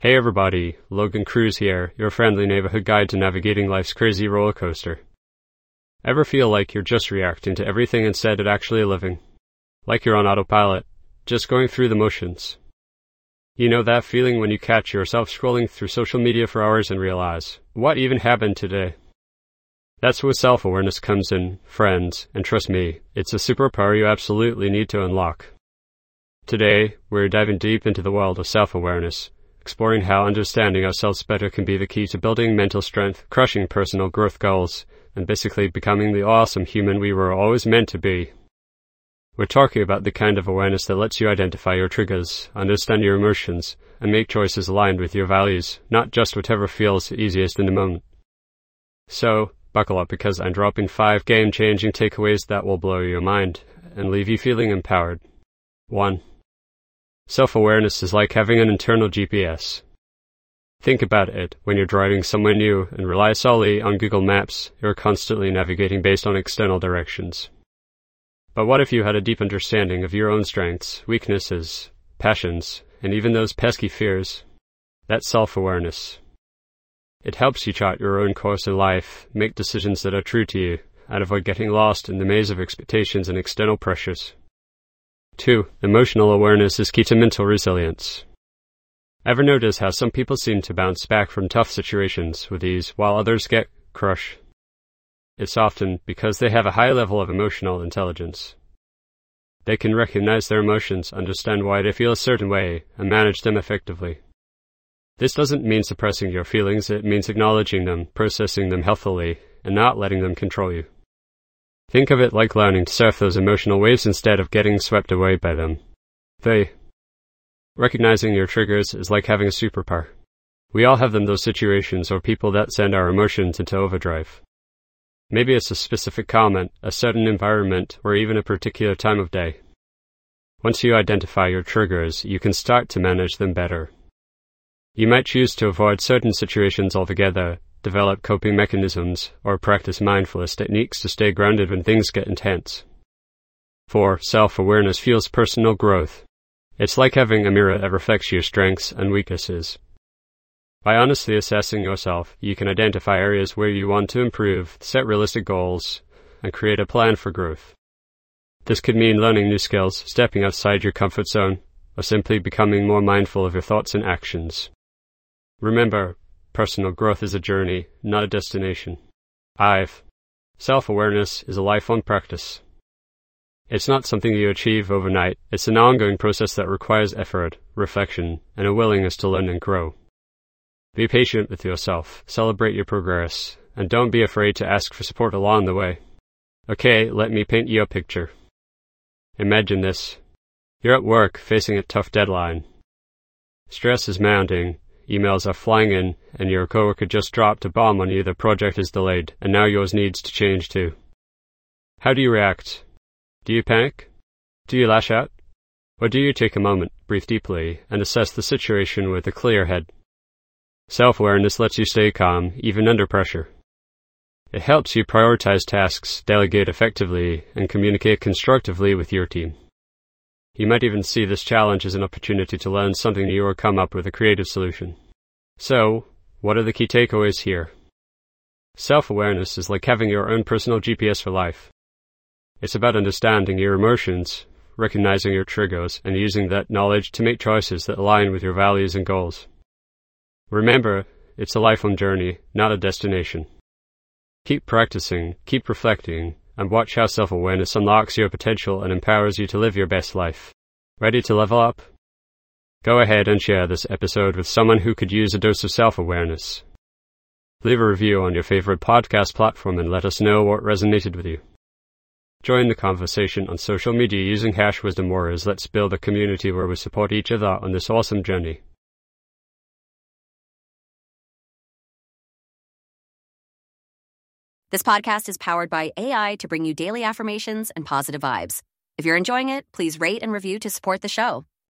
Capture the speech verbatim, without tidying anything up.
Hey everybody, Logan Cruz here, your friendly neighborhood guide to navigating life's crazy roller coaster. Ever feel like you're just reacting to everything instead of actually living? Like you're on autopilot, just going through the motions. You know that feeling when you catch yourself scrolling through social media for hours and realize, what even happened today? That's where self-awareness comes in, friends, and trust me, it's a superpower you absolutely need to unlock. Today, we're diving deep into the world of self-awareness, exploring how understanding ourselves better can be the key to building mental strength, crushing personal growth goals, and basically becoming the awesome human we were always meant to be. We're talking about the kind of awareness that lets you identify your triggers, understand your emotions, and make choices aligned with your values, not just whatever feels easiest in the moment. So, buckle up because I'm dropping five game-changing takeaways that will blow your mind and leave you feeling empowered. one. Self-awareness is like having an internal G P S. Think about it. When you're driving somewhere new and rely solely on Google Maps, you're constantly navigating based on external directions. But what if you had a deep understanding of your own strengths, weaknesses, passions, and even those pesky fears? That's self-awareness. It helps you chart your own course in life, make decisions that are true to you, and avoid getting lost in the maze of expectations and external pressures. two. Emotional awareness is key to mental resilience. Ever notice how some people seem to bounce back from tough situations with ease while others get crushed? It's often because they have a high level of emotional intelligence. They can recognize their emotions, understand why they feel a certain way, and manage them effectively. This doesn't mean suppressing your feelings, it means acknowledging them, processing them healthily, and not letting them control you. Think of it like learning to surf those emotional waves instead of getting swept away by them. They. Recognizing your triggers is like having a superpower. We all have them, those situations or people that send our emotions into overdrive. Maybe it's a specific comment, a certain environment, or even a particular time of day. Once you identify your triggers, you can start to manage them better. You might choose to avoid certain situations altogether, develop coping mechanisms, or practice mindfulness techniques to stay grounded when things get intense. four. Self-awareness fuels personal growth. It's like having a mirror that reflects your strengths and weaknesses. By honestly assessing yourself, you can identify areas where you want to improve, set realistic goals, and create a plan for growth. This could mean learning new skills, stepping outside your comfort zone, or simply becoming more mindful of your thoughts and actions. Remember, personal growth is a journey, not a destination. five. Self-awareness is a lifelong practice. It's not something you achieve overnight. It's an ongoing process that requires effort, reflection, and a willingness to learn and grow. Be patient with yourself, celebrate your progress, and don't be afraid to ask for support along the way. Okay, let me paint you a picture. Imagine this. You're at work, facing a tough deadline. Stress is mounting. Emails are flying in, and your coworker just dropped a bomb on you. The project is delayed, and now yours needs to change too. How do you react? Do you panic? Do you lash out? Or do you take a moment, breathe deeply, and assess the situation with a clear head? Self-awareness lets you stay calm, even under pressure. It helps you prioritize tasks, delegate effectively, and communicate constructively with your team. You might even see this challenge as an opportunity to learn something new or come up with a creative solution. So, what are the key takeaways here? Self-awareness is like having your own personal G P S for life. It's about understanding your emotions, recognizing your triggers, and using that knowledge to make choices that align with your values and goals. Remember, it's a lifelong journey, not a destination. Keep practicing, keep reflecting, and watch how self-awareness unlocks your potential and empowers you to live your best life. Ready to level up? Go ahead and share this episode with someone who could use a dose of self-awareness. Leave a review on your favorite podcast platform and let us know what resonated with you. Join the conversation on social media using hash Wisdom Warriors. Let's build a community where we support each other on this awesome journey. This podcast is powered by A I to bring you daily affirmations and positive vibes. If you're enjoying it, please rate and review to support the show.